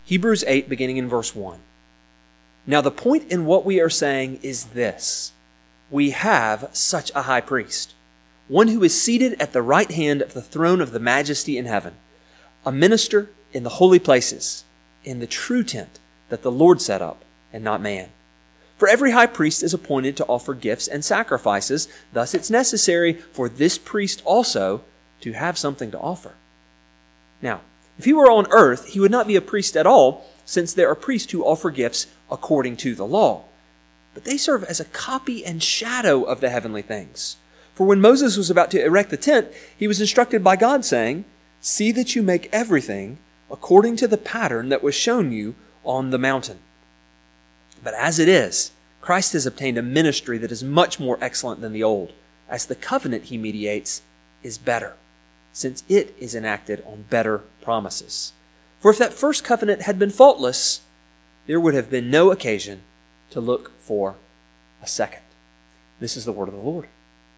Hebrews 8, beginning in verse 1. Now the point in what we are saying is this: we have such a high priest, one who is seated at the right hand of the throne of the majesty in heaven, a minister in the holy places, in the true tent that the Lord set up, and not man. For every high priest is appointed to offer gifts and sacrifices. Thus it's necessary for this priest also to have something to offer. Now, if he were on earth, he would not be a priest at all, since there are priests who offer gifts according to the law. But they serve as a copy and shadow of the heavenly things. For when Moses was about to erect the tent, he was instructed by God, saying, "See that you make everything according to the pattern that was shown you on the mountain." But as it is, Christ has obtained a ministry that is much more excellent than the old, as the covenant he mediates is better, since it is enacted on better promises. For if that first covenant had been faultless, there would have been no occasion to look for a second. This is the word of the Lord.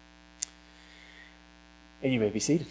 And you may be seated.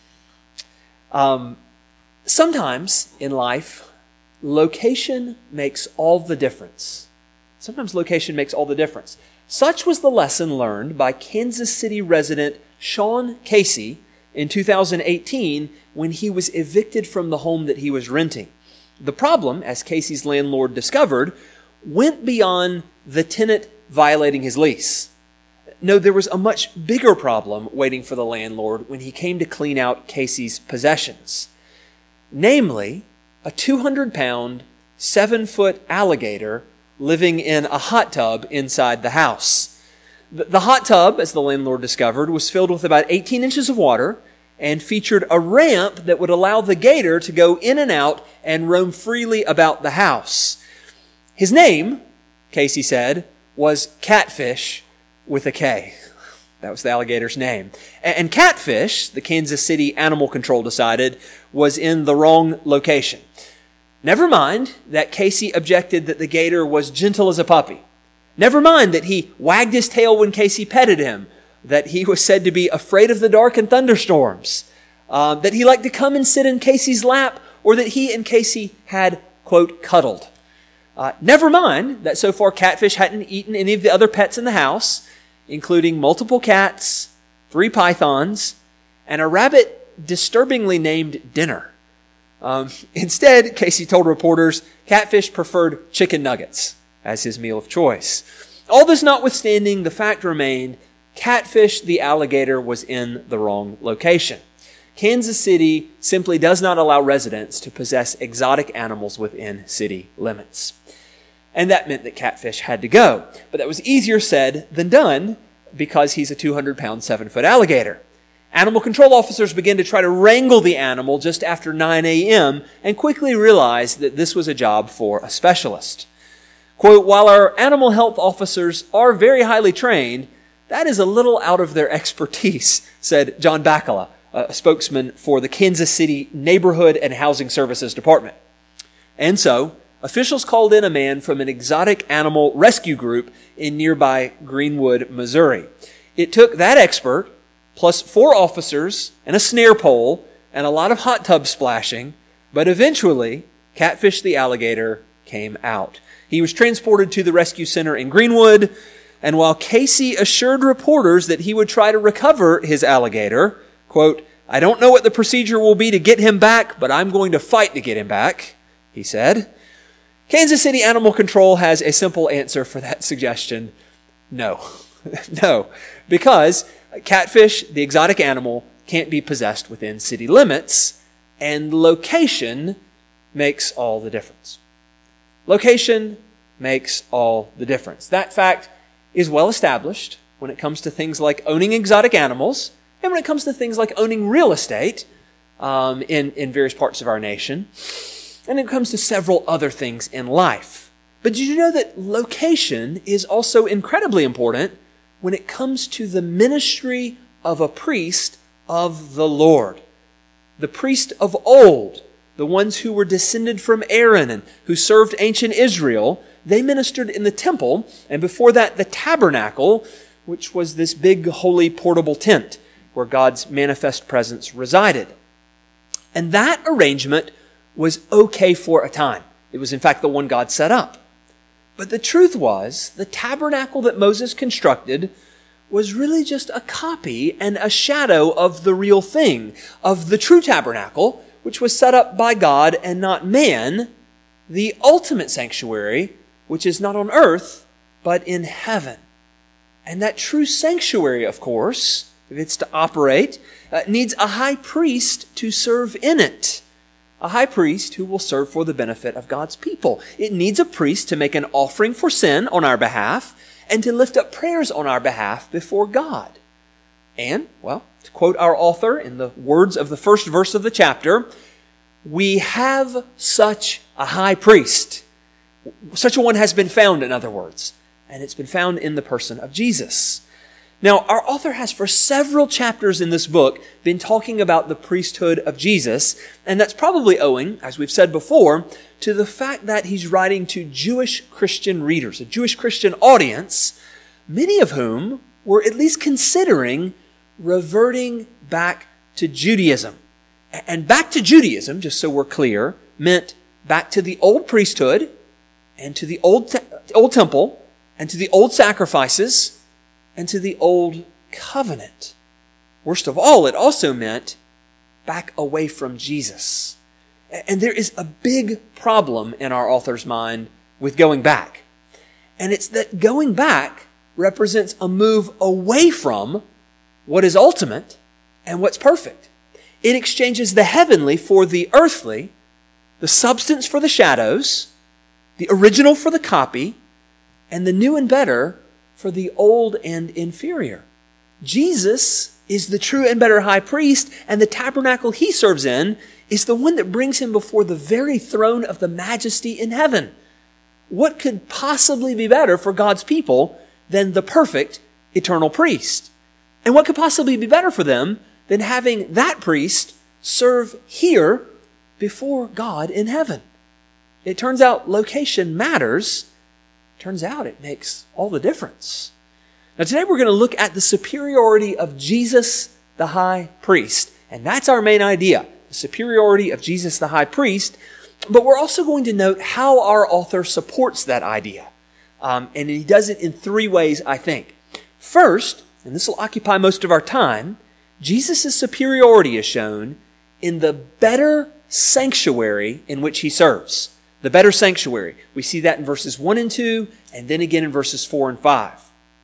Sometimes in life, location makes all the difference. Sometimes location makes all the difference. Such was the lesson learned by Kansas City resident Sean Casey in 2018 when he was evicted from the home that he was renting. The problem, as Casey's landlord discovered, went beyond the tenant violating his lease. No, there was a much bigger problem waiting for the landlord when he came to clean out Casey's possessions. Namely, a 200-pound, 7-foot alligator living in a hot tub inside the house. The hot tub, as the landlord discovered, was filled with about 18 inches of water and featured a ramp that would allow the gator to go in and out and roam freely about the house. His name, Casey said, was Catfish with a K. That was the alligator's name. And Catfish, the Kansas City Animal Control decided, was in the wrong location. Never mind that Casey objected that the gator was gentle as a puppy. Never mind that he wagged his tail when Casey petted him, that he was said to be afraid of the dark and thunderstorms, that he liked to come and sit in Casey's lap, or that he and Casey had, quote, cuddled. Never mind that so far Catfish hadn't eaten any of the other pets in the house, including multiple cats, 3 pythons, and a rabbit disturbingly named Dinner. Instead, Casey told reporters Catfish preferred chicken nuggets as his meal of choice. All this notwithstanding, the fact remained, Catfish the alligator was in the wrong location. Kansas City simply does not allow residents to possess exotic animals within city limits. And that meant that Catfish had to go. But that was easier said than done because he's a 200-pound, 7-foot alligator. Animal control officers began to try to wrangle the animal just after 9 a.m. and quickly realized that this was a job for a specialist. Quote, "While our animal health officers are very highly trained, that is a little out of their expertise," said John Bacala, a spokesman for the Kansas City Neighborhood and Housing Services Department. And so, officials called in a man from an exotic animal rescue group in nearby Greenwood, Missouri. It took that expert, plus 4 officers and a snare pole and a lot of hot tub splashing, but eventually, Catfish the alligator came out. He was transported to the rescue center in Greenwood, and while Casey assured reporters that he would try to recover his alligator, quote, "I don't know what the procedure will be to get him back, but I'm going to fight to get him back," he said. Kansas City Animal Control has a simple answer for that suggestion. No. No. Because Catfish, the exotic animal, can't be possessed within city limits, and location makes all the difference. Location makes all the difference. That fact is well established when it comes to things like owning exotic animals, and when it comes to things like owning real estate in various parts of our nation, and it comes to several other things in life. But did you know that location is also incredibly important when it comes to the ministry of a priest of the Lord? The priest of old, the ones who were descended from Aaron and who served ancient Israel, they ministered in the temple, and before that, the tabernacle, which was this big, holy, portable tent where God's manifest presence resided. And that arrangement was okay for a time. It was in fact the one God set up. But the truth was, the tabernacle that Moses constructed was really just a copy and a shadow of the real thing, of the true tabernacle, which was set up by God and not man, the ultimate sanctuary, which is not on earth, but in heaven. And that true sanctuary, of course, if it's to operate, needs a high priest to serve in it. A high priest who will serve for the benefit of God's people. It needs a priest to make an offering for sin on our behalf and to lift up prayers on our behalf before God. And, well, to quote our author in the words of the first verse of the chapter, we have such a high priest. Such a one has been found, in other words, and it's been found in the person of Jesus. Now, our author has for several chapters in this book been talking about the priesthood of Jesus, and that's probably owing, as we've said before, to the fact that he's writing to Jewish Christian readers, a Jewish Christian audience, many of whom were at least considering reverting back to Judaism. And back to Judaism, just so we're clear, meant back to the old priesthood and to the old temple and to the old sacrifices and to the old covenant. Worst of all, it also meant back away from Jesus. And there is a big problem in our author's mind with going back. And it's that going back represents a move away from what is ultimate and what's perfect. It exchanges the heavenly for the earthly, the substance for the shadows, the original for the copy, and the new and better for the old and inferior. Jesus is the true and better high priest, and the tabernacle he serves in is the one that brings him before the very throne of the majesty in heaven. What could possibly be better for God's people than the perfect eternal priest? And what could possibly be better for them than having that priest serve here before God in heaven? It turns out location matters. Turns out it makes all the difference. Now today we're going to look at the superiority of Jesus the high priest. And that's our main idea, the superiority of Jesus the high priest. But we're also going to note how our author supports that idea. And he does it in three ways, I think. First, and this will occupy most of our time, Jesus' superiority is shown in the better sanctuary in which he serves. The better sanctuary. We see that in verses 1 and 2, and then again in verses 4 and 5.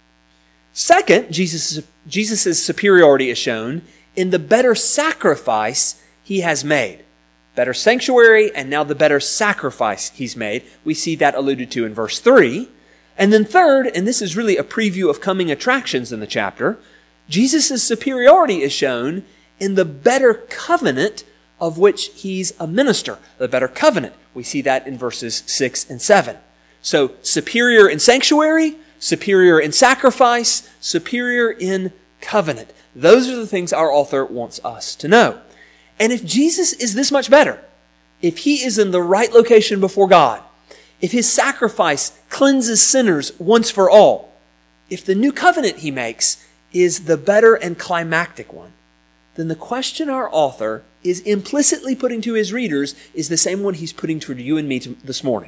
Second, Jesus' superiority is shown in the better sacrifice he has made. Better sanctuary, and now the better sacrifice he's made. We see that alluded to in verse 3. And then third, and this is really a preview of coming attractions in the chapter, Jesus' superiority is shown in the better covenant of which he's a minister. The better covenant. We see that in verses 6 and 7. So superior in sanctuary, superior in sacrifice, superior in covenant. Those are the things our author wants us to know. And if Jesus is this much better, if he is in the right location before God, if his sacrifice cleanses sinners once for all, if the new covenant he makes is the better and climactic one, then the question our author is implicitly putting to his readers is the same one he's putting to you and me this morning.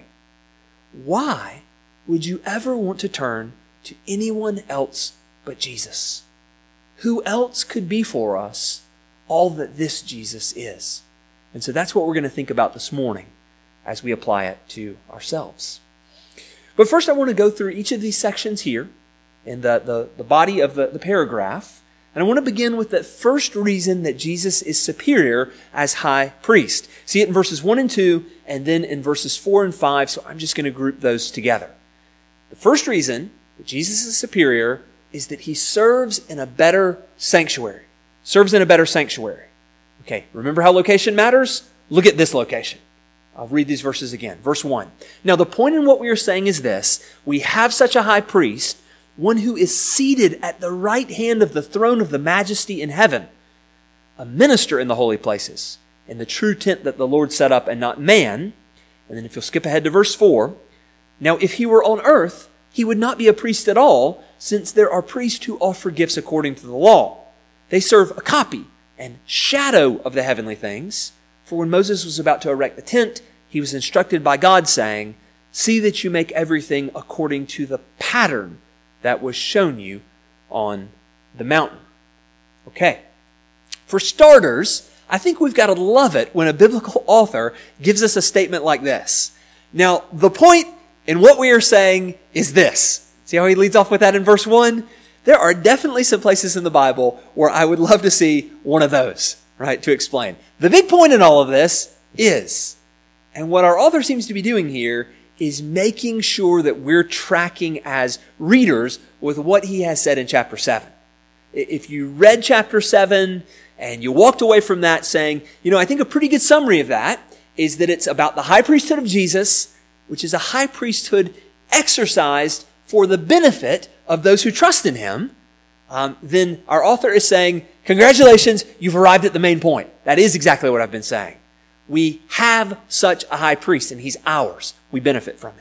Why would you ever want to turn to anyone else but Jesus? Who else could be for us all that this Jesus is? And so that's what we're going to think about this morning as we apply it to ourselves. But first I want to go through each of these sections here in the body of the paragraph. And I want to begin with that first reason that Jesus is superior as high priest. See it in verses 1 and 2, and then in verses 4 and 5, so I'm just going to group those together. The first reason that Jesus is superior is that he serves in a better sanctuary. Serves in a better sanctuary. Okay, remember how location matters? Look at this location. I'll read these verses again. Verse 1. Now the point in what we are saying is this: we have such a high priest, one who is seated at the right hand of the throne of the majesty in heaven, a minister in the holy places, in the true tent that the Lord set up and not man. And then if you'll skip ahead to verse 4, now if he were on earth, he would not be a priest at all, since there are priests who offer gifts according to the law. They serve a copy and shadow of the heavenly things. For when Moses was about to erect the tent, he was instructed by God saying, "See that you make everything according to the pattern that was shown you on the mountain." Okay. For starters, I think we've got to love it when a biblical author gives us a statement like this. Now, the point in what we are saying is this. See how he leads off with that in verse 1? There are definitely some places in the Bible where I would love to see one of those, right, to explain. The big point in all of this is, and what our author seems to be doing here, is making sure that we're tracking as readers with what he has said in chapter 7. If you read chapter 7 and you walked away from that saying, I think a pretty good summary of that is that it's about the high priesthood of Jesus, which is a high priesthood exercised for the benefit of those who trust in him, then our author is saying, congratulations, you've arrived at the main point. That is exactly what I've been saying. We have such a high priest, and he's ours. We benefit from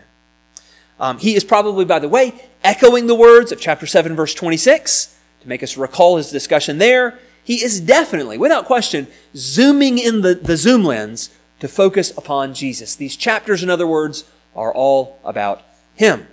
him. He is probably, by the way, echoing the words of chapter 7, verse 26, to make us recall his discussion there. He is definitely, without question, zooming in the zoom lens to focus upon Jesus. These chapters, in other words, are all about him.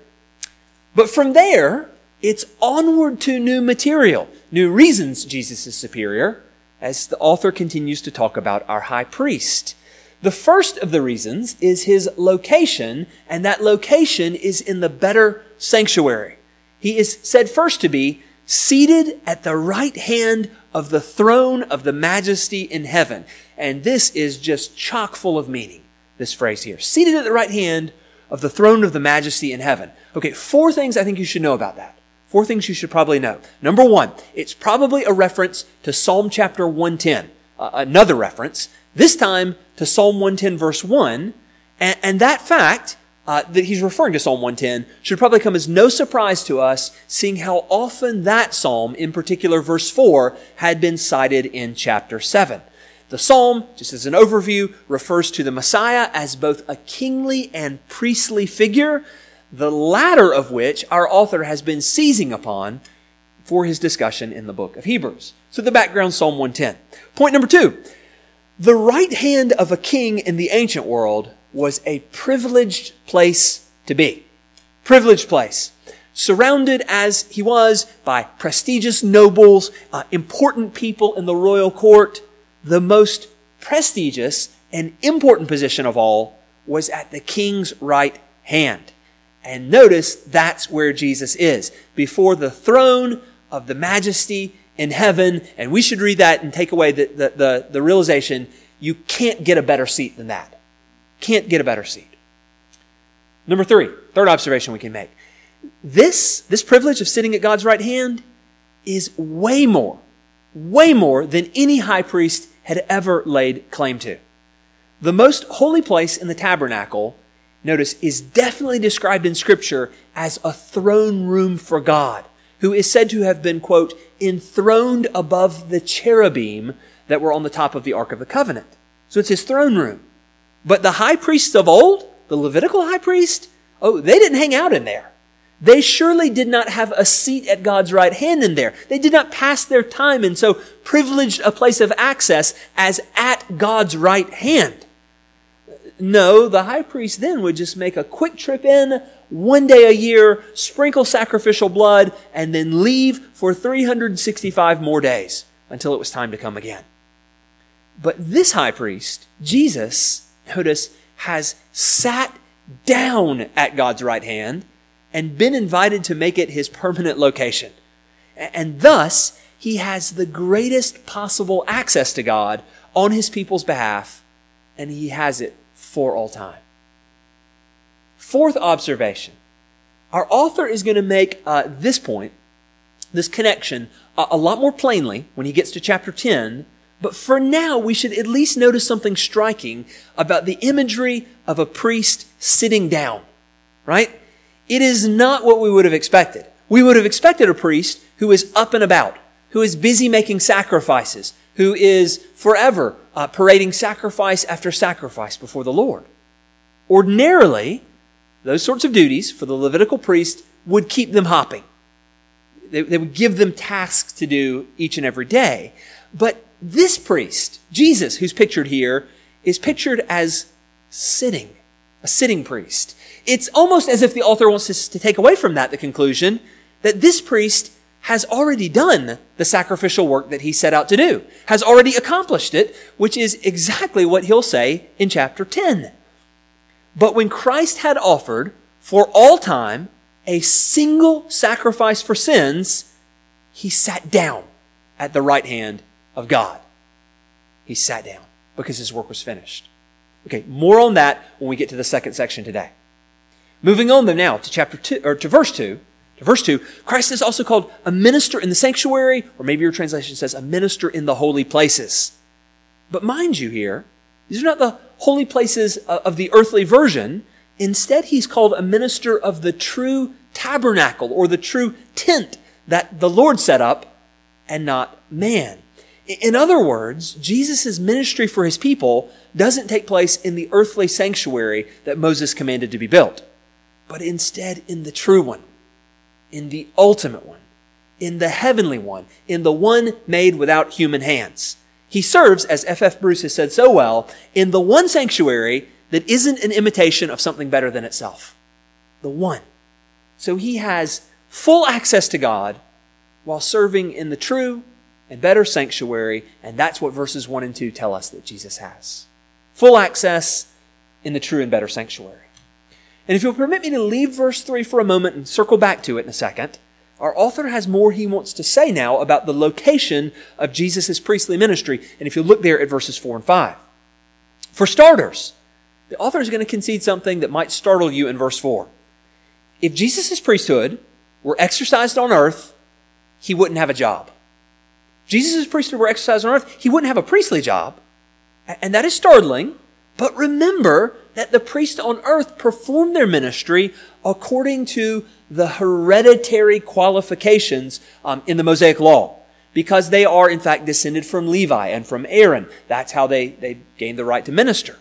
But from there, it's onward to new material, new reasons Jesus is superior, as the author continues to talk about our high priest. The first of the reasons is his location, and that location is in the better sanctuary. He is said first to be seated at the right hand of the throne of the majesty in heaven. And this is just chock full of meaning, this phrase here. Seated at the right hand of the throne of the majesty in heaven. Okay, 4 things I think you should know about that. 4 things you should probably know. Number 1, it's probably a reference to Psalm chapter 110. Another reference, this time to Psalm 110 verse 1. And that fact that he's referring to Psalm 110 should probably come as no surprise to us, seeing how often that psalm, in particular verse 4, had been cited in chapter 7. The psalm, just as an overview, refers to the Messiah as both a kingly and priestly figure, the latter of which our author has been seizing upon for his discussion in the book of Hebrews. So the background, Psalm 110. Point number 2, the right hand of a king in the ancient world was a privileged place to be. Privileged place. Surrounded as he was by prestigious nobles, important people in the royal court, the most prestigious and important position of all was at the king's right hand. And notice that's where Jesus is, before the throne of the majesty in heaven. And we should read that and take away the realization you can't get a better seat than that. Can't get a better seat. Number 3, third observation we can make. This privilege of sitting at God's right hand is way more than any high priest had ever laid claim to. The most holy place in the tabernacle, notice, is definitely described in Scripture as a throne room for God, who is said to have been, quote, enthroned above the cherubim that were on the top of the Ark of the Covenant. So it's his throne room. But the high priests of old, the Levitical high priest, they didn't hang out in there. They surely did not have a seat at God's right hand in there. They did not pass their time in so privileged a place of access as at God's right hand. No, the high priest then would just make a quick trip in, 1 day a year, sprinkle sacrificial blood, and then leave for 365 more days until it was time to come again. But this high priest, Jesus, notice, has sat down at God's right hand and been invited to make it his permanent location. And thus, he has the greatest possible access to God on his people's behalf, and he has it for all time. 4th observation. Our author is going to make this point, this connection, a lot more plainly when he gets to chapter 10. But for now, we should at least notice something striking about the imagery of a priest sitting down, right? It is not what we would have expected. We would have expected a priest who is up and about, who is busy making sacrifices, who is forever parading sacrifice after sacrifice before the Lord. Ordinarily, those sorts of duties for the Levitical priest would keep them hopping. They would give them tasks to do each and every day. But this priest, Jesus, who's pictured here, is pictured as sitting, a sitting priest. It's almost as if the author wants us to take away from that the conclusion that this priest has already done the sacrificial work that he set out to do, has already accomplished it, which is exactly what he'll say in chapter 10. But when Christ had offered for all time a single sacrifice for sins, he sat down at the right hand of God. He sat down because his work was finished. Okay, more on that when we get to the second section today. Moving on now to chapter 2, or to verse 2. To verse 2, Christ is also called a minister in the sanctuary, or maybe your translation says a minister in the holy places. But mind you here, these are not the holy places of the earthly version. Instead, he's called a minister of the true tabernacle, or the true tent that the Lord set up, and not man. In other words, Jesus' ministry for his people doesn't take place in the earthly sanctuary that Moses commanded to be built, but instead in the true one, in the ultimate one, in the heavenly one, in the one made without human hands. He serves, as F.F. Bruce has said so well, in the one sanctuary that isn't an imitation of something better than itself. The one. So he has full access to God while serving in the true and better sanctuary, and that's what verses 1 and 2 tell us that Jesus has. Full access in the true and better sanctuary. And if you'll permit me to leave verse 3 for a moment and circle back to it in a second, our author has more he wants to say now about the location of Jesus' priestly ministry. And if you look there at verses 4 and 5. For starters, the author is going to concede something that might startle you in verse 4. If Jesus' priesthood were exercised on earth, he wouldn't have a job. If Jesus' priesthood were exercised on earth, he wouldn't have a priestly job. And that is startling. But remember that the priests on earth performed their ministry according to the hereditary qualifications in the Mosaic Law, because they are in fact descended from Levi and from Aaron. That's how they gained the right to minister.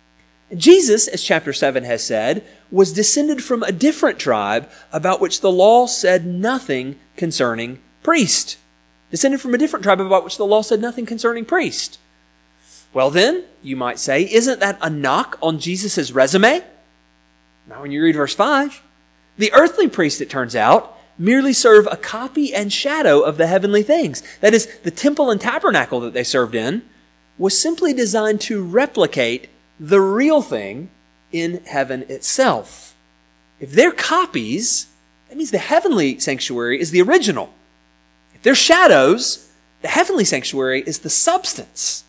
Jesus, as chapter 7 has said, was descended from a different tribe about which the law said nothing concerning priest. Descended from a different tribe about which the law said nothing concerning priest. Well then, you might say, isn't that a knock on Jesus' resume? Now when you read verse 5, the earthly priests, it turns out, merely serve a copy and shadow of the heavenly things. That is, the temple and tabernacle that they served in was simply designed to replicate the real thing in heaven itself. If they're copies, that means the heavenly sanctuary is the original. If they're shadows, the heavenly sanctuary is the substance.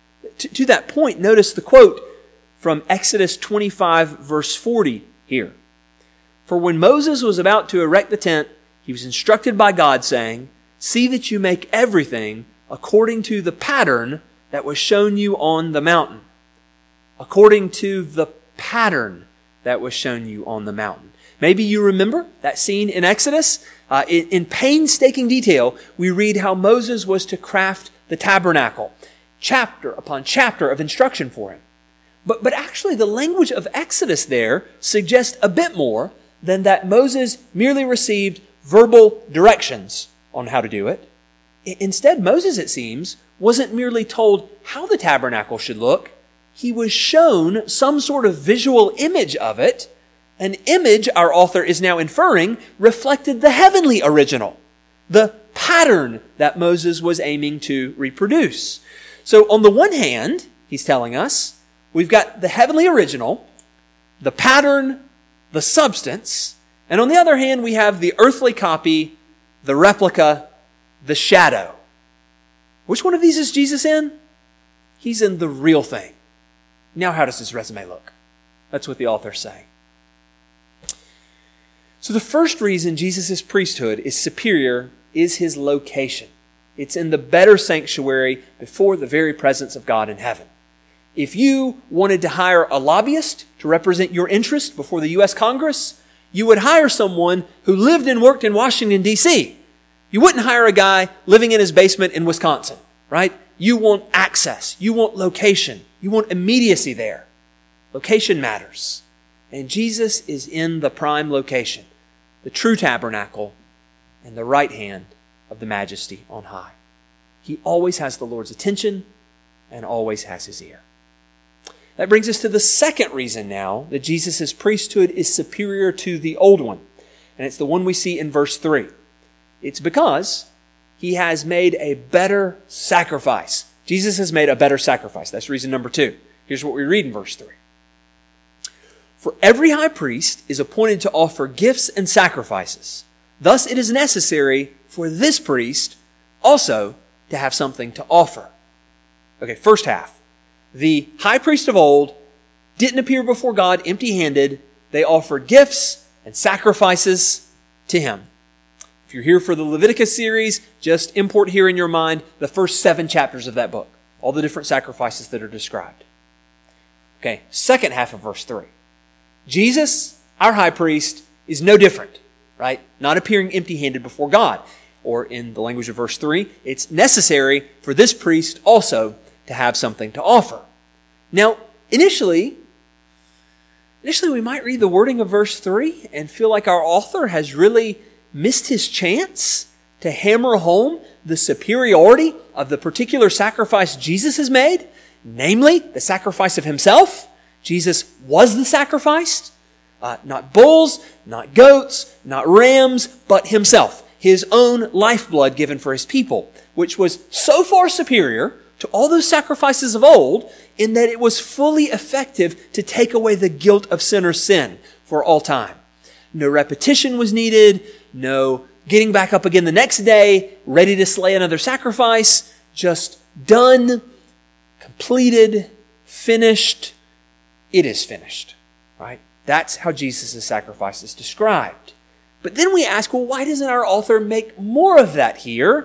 To that point, notice the quote from Exodus 25, verse 40 here. For when Moses was about to erect the tent, he was instructed by God, saying, "See that you make everything according to the pattern that was shown you on the mountain." According to the pattern that was shown you on the mountain. Maybe you remember that scene in Exodus. In painstaking detail, we read how Moses was to craft the tabernacle. Chapter upon chapter of instruction for him. But actually the language of Exodus there suggests a bit more than that Moses merely received verbal directions on how to do it. Instead, Moses, it seems, wasn't merely told how the tabernacle should look. He was shown some sort of visual image of it. An image, our author is now inferring, reflected the heavenly original, the pattern that Moses was aiming to reproduce. So on the one hand, he's telling us, we've got the heavenly original, the pattern, the substance, and on the other hand, we have the earthly copy, the replica, the shadow. Which one of these is Jesus in? He's in the real thing. Now how does his resume look? That's what the author's saying. So the first reason Jesus' priesthood is superior is his location. It's in the better sanctuary before the very presence of God in heaven. If you wanted to hire a lobbyist to represent your interest before the U.S. Congress, you would hire someone who lived and worked in Washington, D.C. You wouldn't hire a guy living in his basement in Wisconsin, right? You want access. You want location. You want immediacy there. Location matters. And Jesus is in the prime location, the true tabernacle and the right hand of the majesty on high. He always has the Lord's attention and always has his ear. That brings us to the second reason now that Jesus' priesthood is superior to the old one. And it's the one we see in verse 3. It's because he has made a better sacrifice. Jesus has made a better sacrifice. That's reason number 2. Here's what we read in verse 3. For every high priest is appointed to offer gifts and sacrifices. Thus it is necessary for this priest also to have something to offer. Okay, first half. The high priest of old didn't appear before God empty-handed. They offered gifts and sacrifices to him. If you're here for the Leviticus series, just import here in your mind the first 7 chapters of that book. All the different sacrifices that are described. Okay, second half of verse 3. Jesus, our high priest, is no different, right? Not appearing empty-handed before God. Or in the language of verse 3, it's necessary for this priest also to have something to offer. Now, initially we might read the wording of verse 3 and feel like our author has really missed his chance to hammer home the superiority of the particular sacrifice Jesus has made, namely the sacrifice of himself. Jesus was the sacrifice, not bulls, not goats, not rams, but himself, his own lifeblood given for his people, which was so far superior to all those sacrifices of old in that it was fully effective to take away the guilt of sinner's sin for all time. No repetition was needed, no getting back up again the next day, ready to slay another sacrifice, just done, completed, finished. It is finished, right? That's how Jesus' sacrifice is described. But then we ask, well, why doesn't our author make more of that here?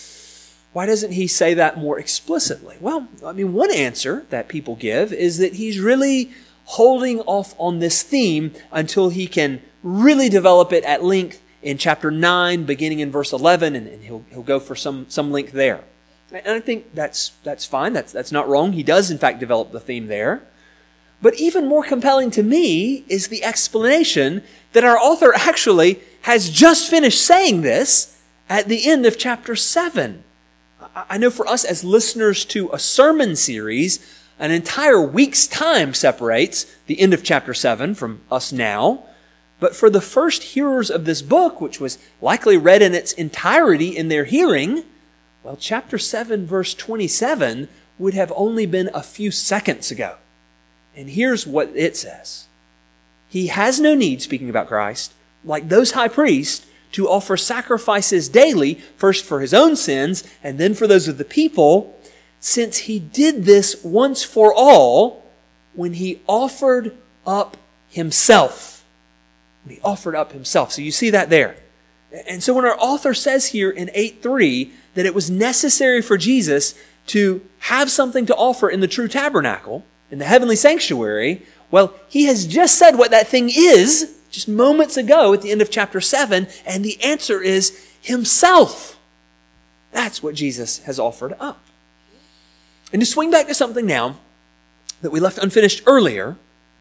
Why doesn't he say that more explicitly? Well, one answer that people give is that he's really holding off on this theme until he can really develop it at length in chapter 9, beginning in verse 11, and he'll go for some length there. And I think that's fine. That's not wrong. He does, in fact, develop the theme there. But even more compelling to me is the explanation that our author actually has just finished saying this at the end of chapter 7. I know for us as listeners to a sermon series, an entire week's time separates the end of chapter 7 from us now. But for the first hearers of this book, which was likely read in its entirety in their hearing, well, chapter 7, verse 27 would have only been a few seconds ago. And here's what it says. He has no need, speaking about Christ, like those high priests, to offer sacrifices daily, first for his own sins and then for those of the people, since he did this once for all when he offered up himself. When he offered up himself. So you see that there. And so when our author says here in 8:3 that it was necessary for Jesus to have something to offer in the true tabernacle, in the heavenly sanctuary, well, he has just said what that thing is just moments ago at the end of chapter 7, and the answer is himself. That's what Jesus has offered up. And to swing back to something now that we left unfinished earlier,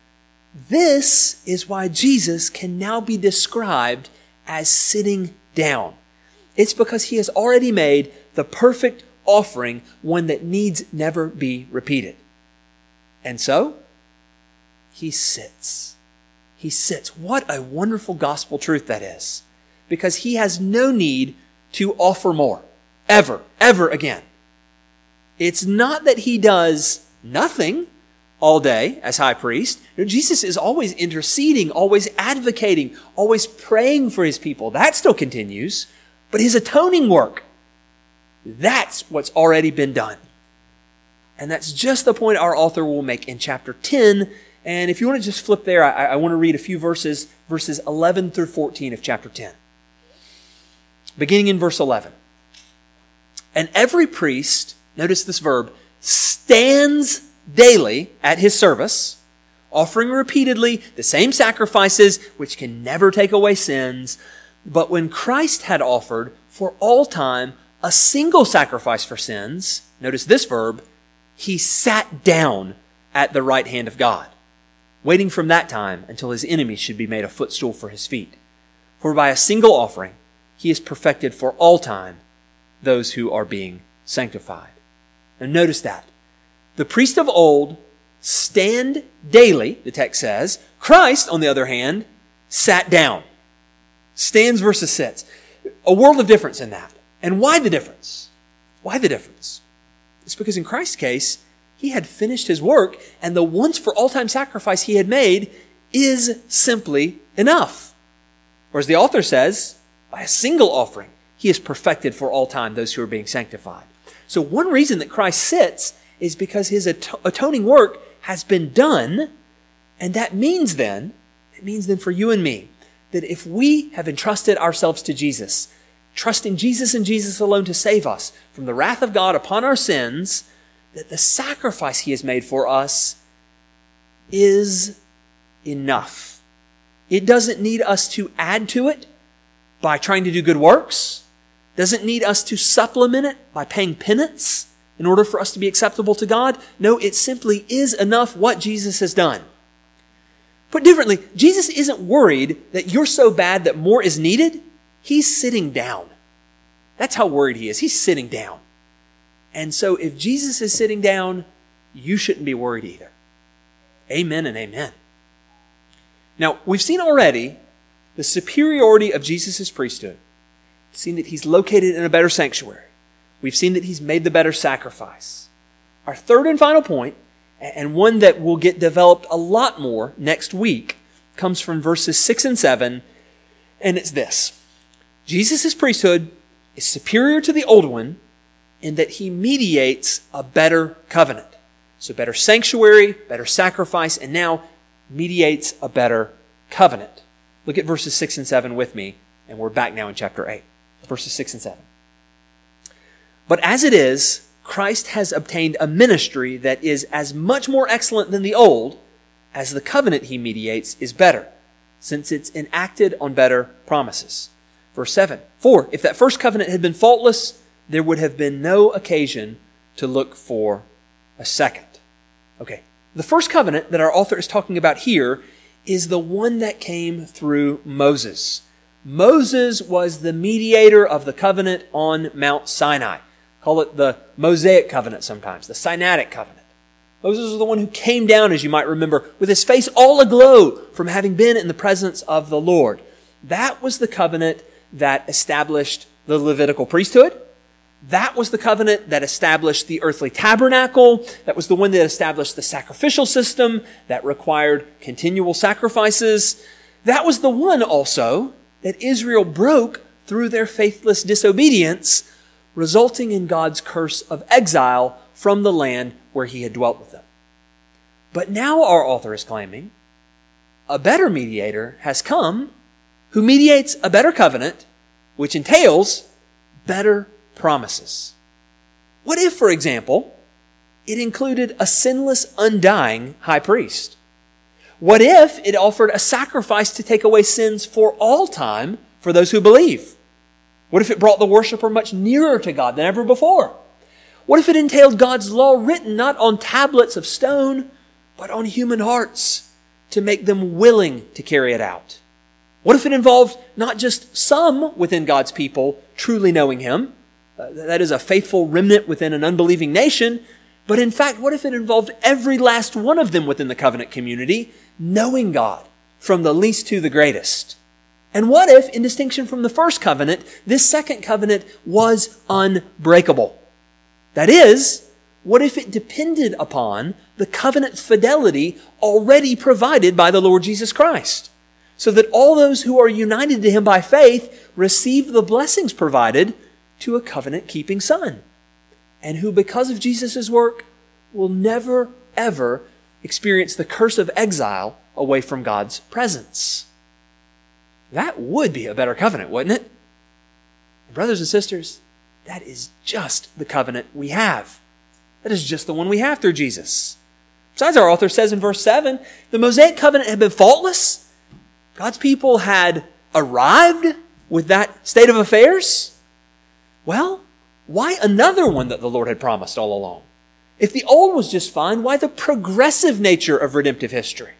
this is why Jesus can now be described as sitting down. It's because he has already made the perfect offering, one that needs never be repeated. And so, he sits. He sits. What a wonderful gospel truth that is. Because he has no need to offer more. Ever again. It's not that he does nothing all day as high priest. No, Jesus is always interceding, always advocating, always praying for his people. That still continues. But his atoning work, that's what's already been done. And that's just the point our author will make in chapter 10. And if you want to just flip there, I want to read a few verses 11 through 14 of chapter 10. Beginning in verse 11. And every priest, notice this verb, stands daily at his service, offering repeatedly the same sacrifices which can never take away sins. But when Christ had offered for all time a single sacrifice for sins, notice this verb, he sat down at the right hand of God, waiting from that time until his enemies should be made a footstool for his feet. For by a single offering, he has perfected for all time those who are being sanctified. Now notice that. The priest of old stand daily, the text says. Christ, on the other hand, sat down. Stands versus sits. A world of difference in that. And why the difference? Why the difference? It's because in Christ's case, he had finished his work, and the once for all time sacrifice he had made is simply enough. Or as the author says, by a single offering, he has perfected for all time those who are being sanctified. So one reason that Christ sits is because his atoning work has been done, and that means then for you and me, that if we have entrusted ourselves to Jesus, trusting Jesus and Jesus alone to save us from the wrath of God upon our sins, that the sacrifice he has made for us is enough. It doesn't need us to add to it by trying to do good works. Doesn't need us to supplement it by paying penance in order for us to be acceptable to God. No, it simply is enough what Jesus has done. Put differently, Jesus isn't worried that you're so bad that more is needed. He's sitting down. That's how worried he is. He's sitting down. And so if Jesus is sitting down, you shouldn't be worried either. Amen and amen. Now, we've seen already the superiority of Jesus' priesthood. We've seen that he's located in a better sanctuary. We've seen that he's made the better sacrifice. Our third and final point, and one that will get developed a lot more next week, comes from verses 6 and 7, and it's this. Jesus' priesthood is superior to the old one in that he mediates a better covenant. So better sanctuary, better sacrifice, and now mediates a better covenant. Look at verses 6 and 7 with me, and we're back now in chapter 8. Verses 6 and 7. But as it is, Christ has obtained a ministry that is as much more excellent than the old as the covenant he mediates is better, since it's enacted on better promises. Verse 7. For if that first covenant had been faultless, there would have been no occasion to look for a second. Okay, the first covenant that our author is talking about here is the one that came through Moses. Moses was the mediator of the covenant on Mount Sinai. Call it the Mosaic covenant sometimes, the Sinaitic covenant. Moses was the one who came down, as you might remember, with his face all aglow from having been in the presence of the Lord. That was the covenant that established the Levitical priesthood. That was the covenant that established the earthly tabernacle. That was the one that established the sacrificial system that required continual sacrifices. That was the one also that Israel broke through their faithless disobedience, resulting in God's curse of exile from the land where he had dwelt with them. But now our author is claiming a better mediator has come who mediates a better covenant, which entails better promises. What if, for example, it included a sinless, undying high priest? What if it offered a sacrifice to take away sins for all time for those who believe? What if it brought the worshiper much nearer to God than ever before? What if it entailed God's law written not on tablets of stone, but on human hearts to make them willing to carry it out? What if it involved not just some within God's people truly knowing him, that is a faithful remnant within an unbelieving nation, but in fact, what if it involved every last one of them within the covenant community knowing God from the least to the greatest? And what if, in distinction from the first covenant, this second covenant was unbreakable? That is, what if it depended upon the covenant fidelity already provided by the Lord Jesus Christ, so that all those who are united to him by faith receive the blessings provided to a covenant-keeping son, and who, because of Jesus' work, will never, ever experience the curse of exile away from God's presence? That would be a better covenant, wouldn't it? Brothers and sisters, that is just the covenant we have. That is just the one we have through Jesus. Besides, our author says in verse 7, the Mosaic covenant had been faultless. God's people had arrived with that state of affairs. Well, why another one that the Lord had promised all along? If the old was just fine, why the progressive nature of redemptive history?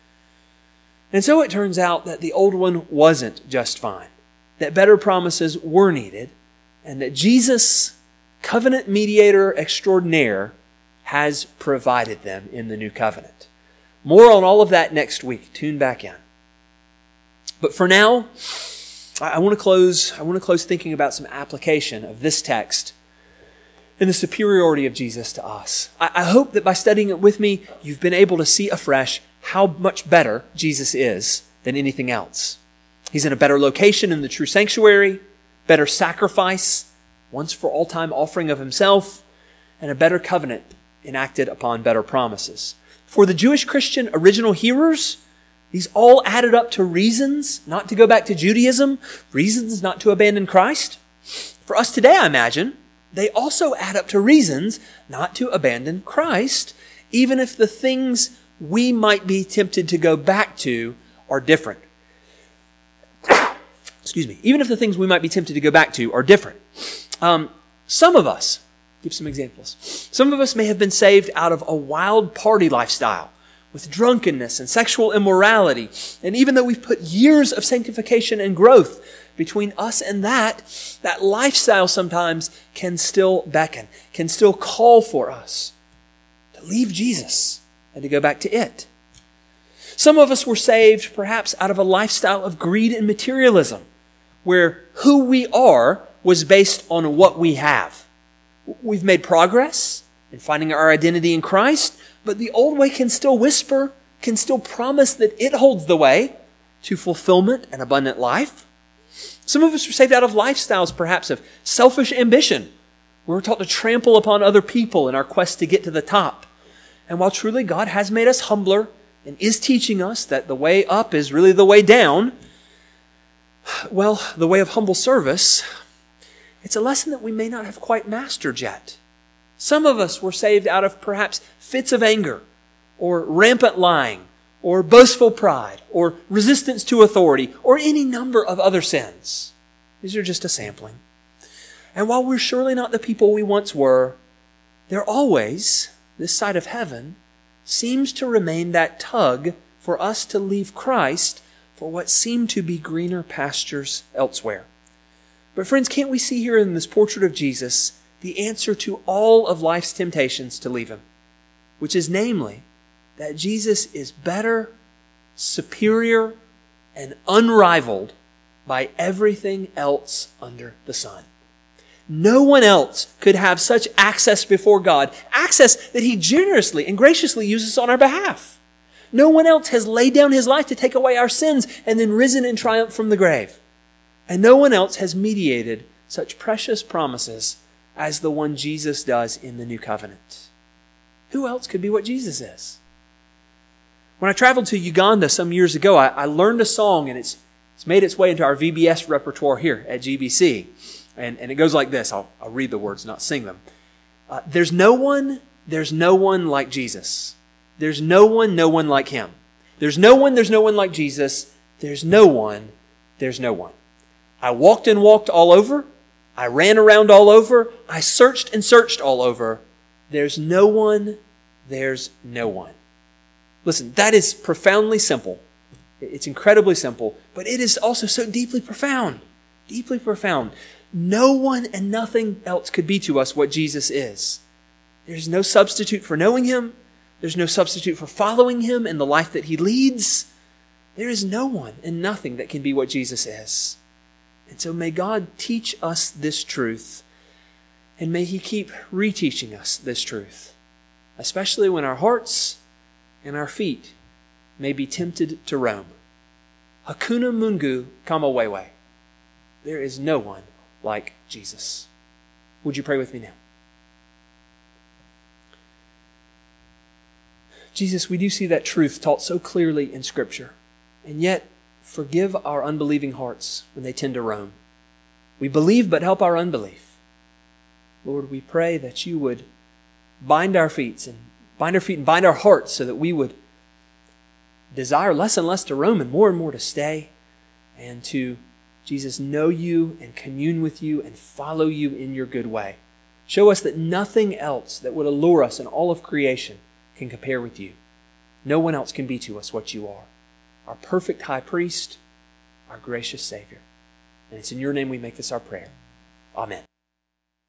And so it turns out that the old one wasn't just fine, that better promises were needed, and that Jesus, covenant mediator extraordinaire, has provided them in the new covenant. More on all of that next week. Tune back in. But for now, I want to close thinking about some application of this text and the superiority of Jesus to us. I hope that by studying it with me, you've been able to see afresh how much better Jesus is than anything else. He's in a better location in the true sanctuary, better sacrifice, once for all time offering of himself, and a better covenant enacted upon better promises. For the Jewish Christian original hearers, these all added up to reasons not to go back to Judaism, reasons not to abandon Christ. For us today, I imagine, they also add up to reasons not to abandon Christ, even if the things we might be tempted to go back to are different. Even if the things we might be tempted to go back to are different. Some of us, give some examples. Some of us may have been saved out of a wild party lifestyle with drunkenness and sexual immorality. And even though we've put years of sanctification and growth between us and that lifestyle sometimes can still beckon, can still call for us to leave Jesus and to go back to it. Some of us were saved perhaps out of a lifestyle of greed and materialism, where who we are was based on what we have. We've made progress in finding our identity in Christ, but the old way can still whisper, can still promise that it holds the way to fulfillment and abundant life. Some of us were saved out of lifestyles perhaps of selfish ambition. We're taught to trample upon other people in our quest to get to the top. And while truly God has made us humbler and is teaching us that the way up is really the way down, well, the way of humble service, it's a lesson that we may not have quite mastered yet. Some of us were saved out of perhaps fits of anger, or rampant lying, or boastful pride, or resistance to authority, or any number of other sins. These are just a sampling. And while we're surely not the people we once were, there always, this side of heaven, seems to remain that tug for us to leave Christ for what seem to be greener pastures elsewhere. But friends, can't we see here in this portrait of Jesus the answer to all of life's temptations to leave him? Which is namely, that Jesus is better, superior, and unrivaled by everything else under the sun. No one else could have such access before God, access that he generously and graciously uses on our behalf. No one else has laid down his life to take away our sins and then risen in triumph from the grave. And no one else has mediated such precious promises as the one Jesus does in the new covenant. Who else could be what Jesus is? When I traveled to Uganda some years ago, I learned a song, and it's made its way into our VBS repertoire here at GBC. And it goes like this. I'll read the words, not sing them. There's no one like Jesus. There's no one like him. There's no one like Jesus. There's no one. I walked and walked all over. I ran around all over. I searched and searched all over. There's no one. Listen, that is profoundly simple. It's incredibly simple, but it is also so deeply profound. Deeply profound. No one and nothing else could be to us what Jesus is. There's no substitute for knowing him. There's no substitute for following him in the life that he leads. There is no one and nothing that can be what Jesus is. And so may God teach us this truth, and may he keep reteaching us this truth, especially when our hearts and our feet may be tempted to roam. Hakuna Mungu kama wewe. There is no one like Jesus. Would you pray with me now? Jesus, we do see that truth taught so clearly in Scripture, and yet forgive our unbelieving hearts when they tend to roam. We believe, but help our unbelief. Lord, we pray that you would bind our feet and bind our hearts so that we would desire less and less to roam and more to stay and to, Jesus, know you and commune with you and follow you in your good way. Show us that nothing else that would allure us in all of creation can compare with you. No one else can be to us what you are. Our perfect high priest, our gracious Savior. And it's in your name we make this our prayer. Amen.